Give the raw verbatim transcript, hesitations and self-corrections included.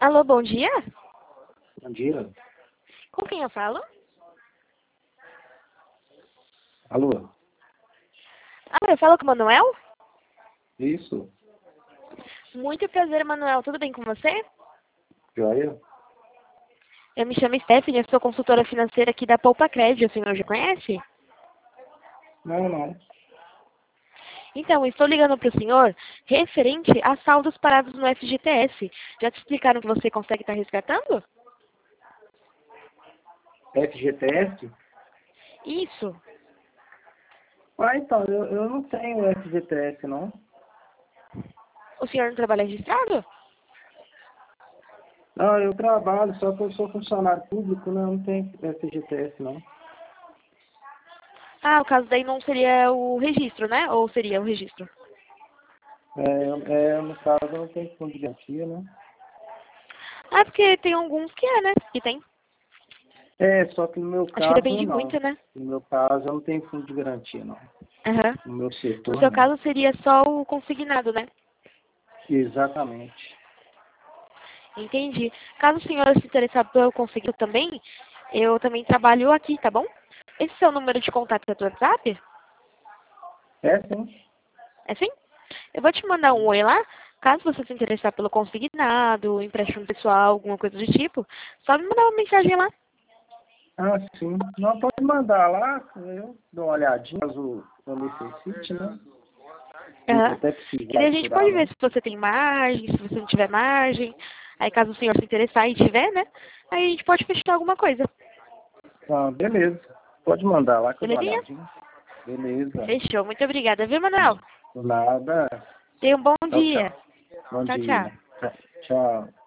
Alô, bom dia? Bom dia. Com quem eu falo? Alô? Ah, eu falo com o Manuel? Isso? Muito prazer, Manuel. Tudo bem com você? Joia? Eu me chamo Stephanie, eu sou consultora financeira aqui da Poupa Crédito. O senhor já conhece? Não, não. Então, estou ligando para o senhor referente a saldos parados no F G T S. Já te explicaram que você consegue estar resgatando? F G T S? Isso. Ah, então, eu, eu não tenho F G T S, não. O senhor não trabalha registrado? Não, eu trabalho, só que eu sou funcionário público, né? Eu não tenho F G T S, não. Ah, o caso daí não seria o registro, né? Ou seria o registro? É, é, no caso, eu não tenho fundo de garantia, né? Ah, porque tem alguns que é, né? Que tem. É, só que no meu Acho que caso, depende não. muito, né? No meu caso, eu não tenho fundo de garantia, não. Aham. No meu No setor, seu não. caso seria só o consignado, né? Exatamente. Entendi. Caso o senhor se interessar pelo consignado também, eu também trabalho aqui, tá bom? Esse é o seu número de contato do WhatsApp? É, sim. É sim? Eu vou te mandar um oi lá. Caso você se interessar pelo consignado, empréstimo pessoal, alguma coisa do tipo, só me mandar uma mensagem lá. Ah, sim. Não, pode mandar lá, eu dou uma olhadinha, caso eu necessite, né? Eu Aham. até Que daí precisar a gente pode ver futuramente. se você tem margem, se você não tiver margem. Aí caso o senhor se interessar e tiver, né? Aí a gente pode fechar alguma coisa. Ah, beleza. Pode mandar lá que eu dou uma Belezinha? olhadinha. Beleza. Fechou. Muito obrigada, viu, Manuel? Por nada. Tenha um bom Tchau, dia. tchau. Bom Tchau, tchau. dia. Tchau.